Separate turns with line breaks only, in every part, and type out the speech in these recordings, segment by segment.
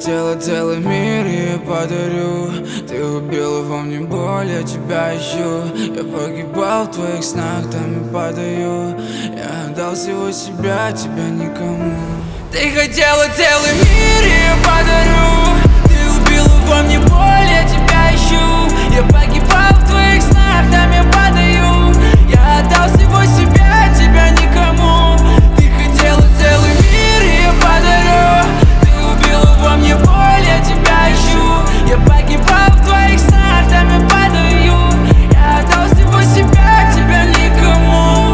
хотела целый мир, и я подарю. Ты убила во мне боль, я тебя ищу. Я погибал в твоих снах, там и падаю. Я отдал всего себя, тебя никому. Ты хотела целый мир, и я подарю. Ты убила во мне боль, я тебя ищу. Я погибал в твоих снах, там я падаю. Я отдал всего себя, тебя никому. Ты хотела целый мир, и я подарю. Ты убила во мне боль, я тебя ищу. Я погибал в твоих снах, там я падаю. Я отдал всего себя, тебя никому.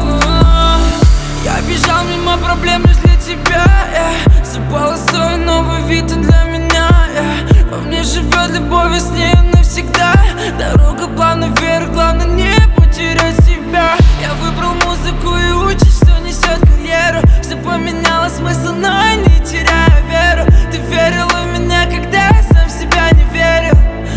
Я бежал мимо проблем лишь для тебя. Запала свой новый вид и для меня. Во мне живет любовь, и с ней навсегда. Дорога плавно вверх, главное не потерять себя. Я выбрал музыку и учусь, что несет карьеру. Все поменяло смысл, но не теряя веру. Ты верила в меня, когда я сам в себя не верил.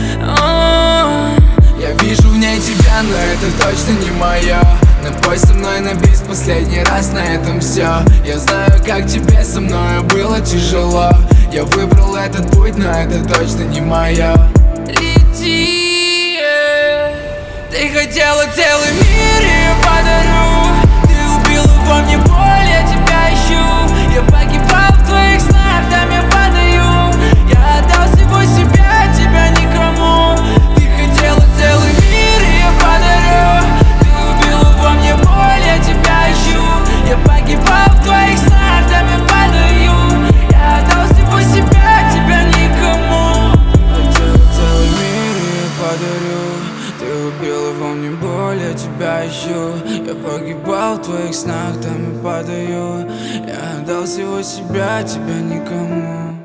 Я вижу в ней тебя, но это точно не моя. Напой со мной на бис, последний раз, на этом все. Я знаю, как тебе со мной было тяжело. Я выбрал этот путь, но это точно не моя. Лети, Ты хотела целый мир, и я подарю. Ты убила во мне боль, я тебя ищу. Я погибал в твоих снах, там я падаю. Я отдал всего себя, тебя никому. Ты хотела целый мир, и я подарю. Ты убила во мне боль, я тебя ищу. Я погибал в твоих снах, там я падаю. Я отдал всего себя, тебя никому. Хотела целый мир, и я подарю. Ты убила во мне боль, я тебя ищу. Я погибал в твоих снах, там и падаю. Я отдал всего себя, тебя никому.